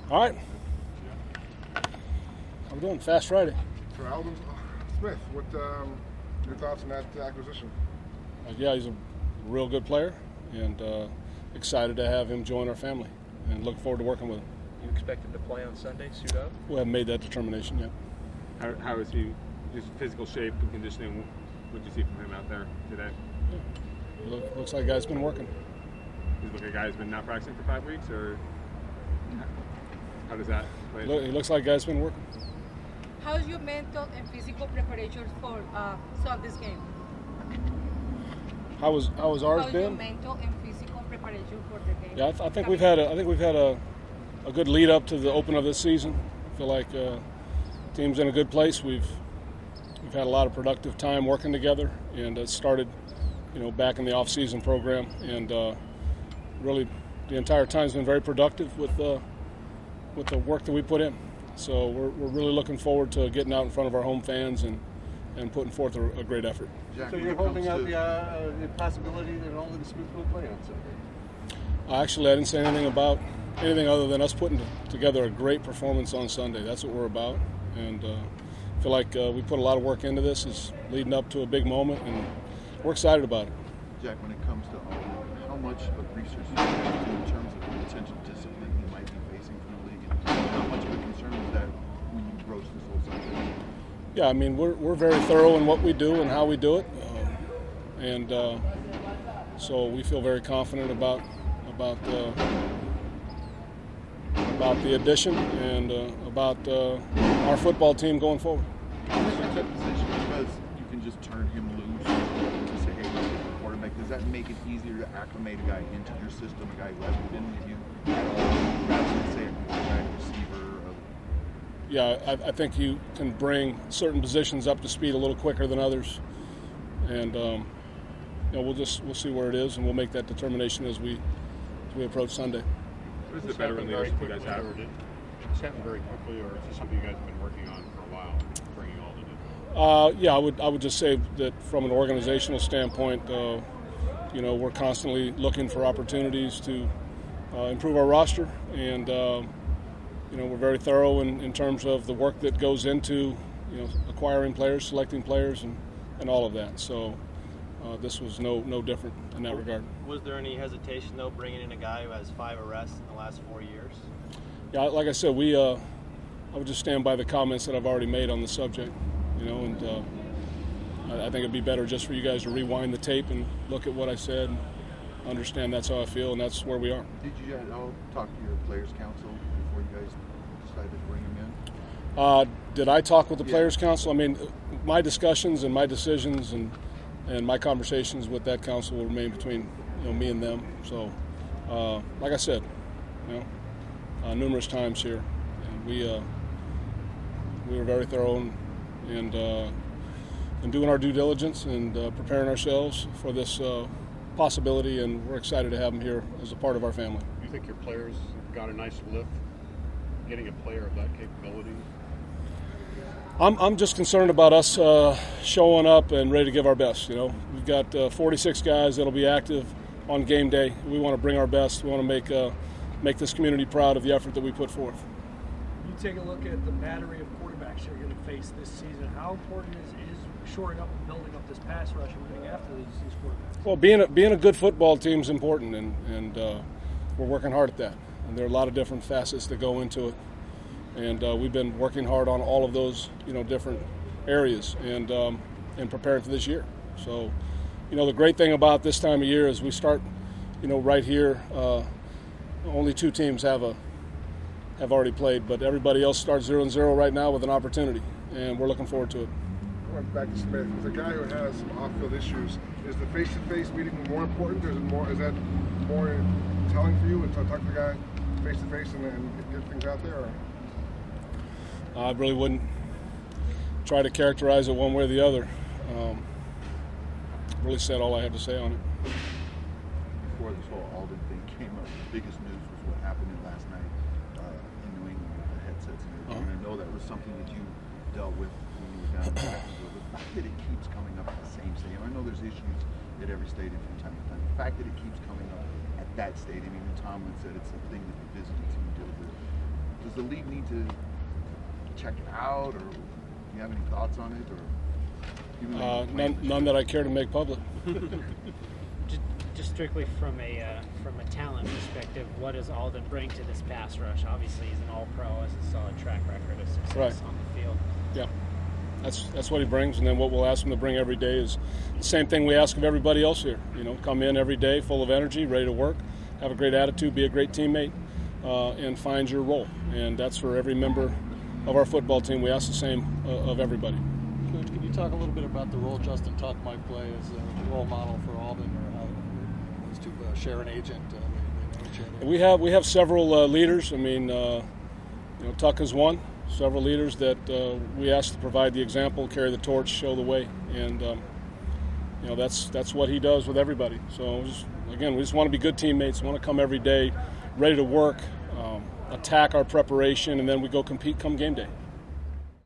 All right. How we doing? Fast Friday. For Aldon Smith, what your thoughts on that acquisition? Yeah, he's a real good player, and excited to have him join our family, and looking forward to working with him. You expect him to play on Sunday, suit up? We haven't made that determination yet. How is he? Just physical shape and conditioning. What did you see from him out there today? Yeah. Looks like a guy's been working. He's like a guy who's been not practicing for 5 weeks, or how does that play? He looks like a guy's been working. How's your mental and physical preparation for Sunday's game? How was ours How's been? your mental and physical preparation for the game? Yeah, I think we've had a good lead up to the open of this season. I feel like team's in a good place. We've had a lot of productive time working together, and it started, back in the off-season program, and really the entire time's been very productive with the work that we put in. So we're really looking forward to getting out in front of our home fans and putting forth a great effort. Jack, so you're holding out the possibility that Aldon Smith will play on Sunday? Actually, I didn't say anything about anything other than us putting together a great performance on Sunday. That's what we're about, and I feel like we put a lot of work into this. It's leading up to a big moment, and we're excited about it. Jack, when it comes to Aldon, how much of research do you have to do in terms of the potential discipline he might be facing from the league, and how much of a concern is that when you broach this whole subject? Yeah, I mean, we're very thorough in what we do and how we do it, and so we feel very confident about the addition and about our football team going forward. Because you can just turn him loose and just say, hey, quarterback, does that make it easier to acclimate a guy into your system, a guy who hasn't been with you at all, rather than say a quarterback, receiver? Yeah, I think you can bring certain positions up to speed a little quicker than others, and we'll see where it is, and we'll make that determination as we approach Sunday. What is the better relationship you guys have? Did this happen very quickly, or is this something you guys have been working on for a while, bringing Aldon in? Yeah, I would just say that from an organizational standpoint, we're constantly looking for opportunities to improve our roster, and we're very thorough in terms of the work that goes into acquiring players, selecting players, and all of that. So this was no different in that regard. Was there any hesitation, though, bringing in a guy who has 5 arrests in the last 4 years? Yeah, like I said, I would just stand by the comments that I've already made on the subject, and I think it'd be better just for you guys to rewind the tape and look at what I said and understand that's how I feel, and that's where we are. Did you guys all talk to your players' council before you guys decided to bring him in? Did I talk with the Players' Council? I mean, my discussions and my decisions and my conversations with that council will remain between me and them. So, like I said, numerous times here, and we were very thorough and doing our due diligence and preparing ourselves for this possibility, and we're excited to have him here as a part of our family. Do you think your players got a nice lift getting a player of that capability? I'm just concerned about us showing up and ready to give our best. We've got 46 guys that'll be active on game day. We want to bring our best. We want to make this community proud of the effort that we put forth. You take a look at the battery of quarterbacks you're going to face this season. How important is shoring up and building up this pass rush and getting after these quarterbacks? Well, being a good football team is important, and we're working hard at that. And there are a lot of different facets that go into it. And we've been working hard on all of those, different areas and preparing for this year. So, the great thing about this time of year is we start, right here. Only 2 teams have already played, but everybody else starts 0-0 right now with an opportunity, and we're looking forward to it. Going back to Smith, as a guy who has some off-field issues, is the face-to-face meeting more important? Is that more telling for you to talk to the guy face-to-face and get things out there? Or? I really wouldn't try to characterize it one way or the other. Really said all I have to say on it. Before this whole Aldon thing came up, the biggest news was what happened last night in New England with the headsets and everything. And I know that was something that you dealt with when you were down in Jacksonville. The fact that it keeps coming up at the same stadium, I know there's issues at every stadium from time to time. The fact that it keeps coming up at that stadium, even Tomlin said it's a thing that the visiting team deals with. does the league need to check it out, or do you have any thoughts on it, or none that I care to make public. Just strictly from a talent perspective, what does Alden bring to this pass rush? Obviously, he's an All-Pro, has a solid track record of success on the field. Yeah, that's what he brings, and then what we'll ask him to bring every day is the same thing we ask of everybody else here. You know, come in every day full of energy, ready to work, have a great attitude, be a great teammate, and find your role. And that's for every member of our football team. We ask the same of everybody. Coach, can you talk a little bit about the role Justin Tuck might play as a role model for Alden, or how those two share an agent? They know each other. We have several leaders. I mean, Tuck is one. Several leaders that we ask to provide the example, carry the torch, show the way, and that's what he does with everybody. So we just want to be good teammates. We want to come every day ready to work, attack our preparation, and then we go compete come game day.